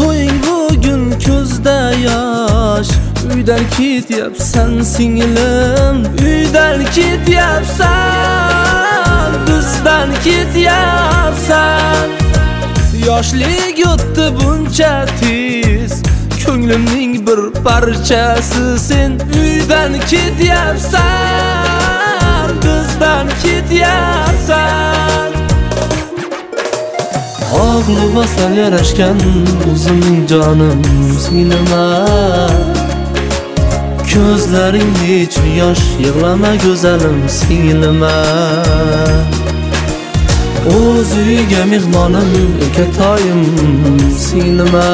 To'ying bugun ko'zda yosh, uydan ketyapsan singlim, uydan ketyapsan, bizdan ketyapsan. Yoshlik o'tdi buncha tez, ko'nglimning bir parchasi sen. Uydan ketyapsan, bizdan ketyapsan. Og'limasdan yarashgan o'zimning jonim singlima, ko'zlaring nechun yosh, yig'lama go'zalim singlima. O'z uyga mehmonim, ekatoyim singlima.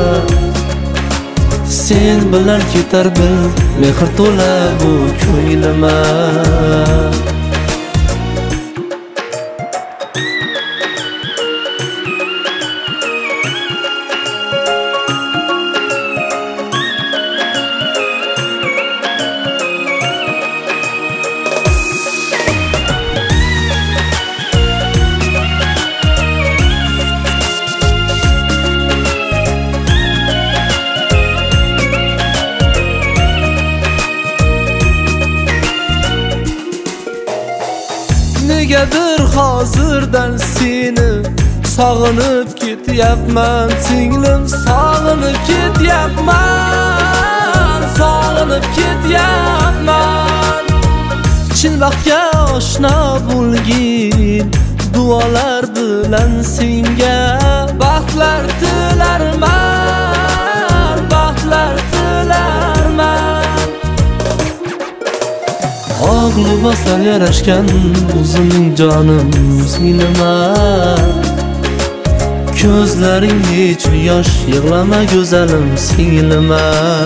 Sen bilan ketar bil, mehr to'la bu ko'nglima. Negadir hozirdan seni sog'inib ketyapman singlim, sog'inib ketyapman, sog'inib ketyapman. Chin vaqtga oshna bo'lgin, duolar bilan senga baxtlar tilarman, baxtlar tilarman. Og'limasdan yarashgan o'zimning jonim singlima, ko'zlaring nechun yosh, yig'lama go'zalim singlima.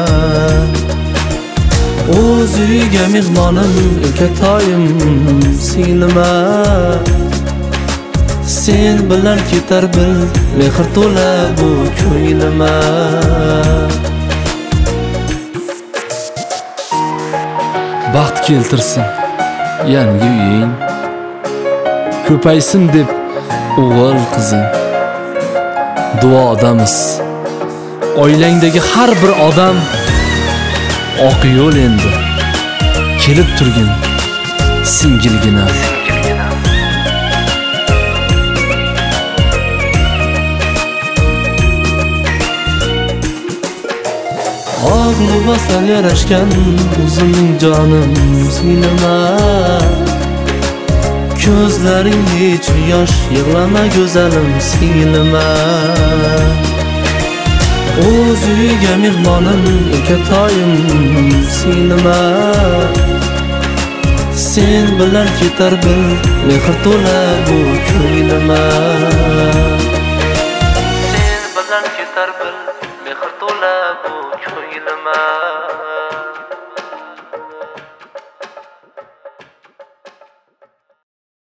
O'z uyga mehmonim, ekatoyim singlima. Sen bilan ketar bil, mehr to'la bu ko'nglima. Baxt keltirsin yangi uying, ko'paysin deb o'g'il qizing. Duodamiz oilangdagi har bir odam oq yo'l endi, kelib turgin singilgina. Og'limasdan yarashgan o'zimning jonim singlima, ko'zlaring nechun yosh, yig'lama go'zalim singlima. O'z uyga mehmonim, ekatoyim singlima. Sen bilan ketar bil, mehr to'la bu ko'nglima. Sen bilan ketar bil, mehr to'la bu ko'nglima.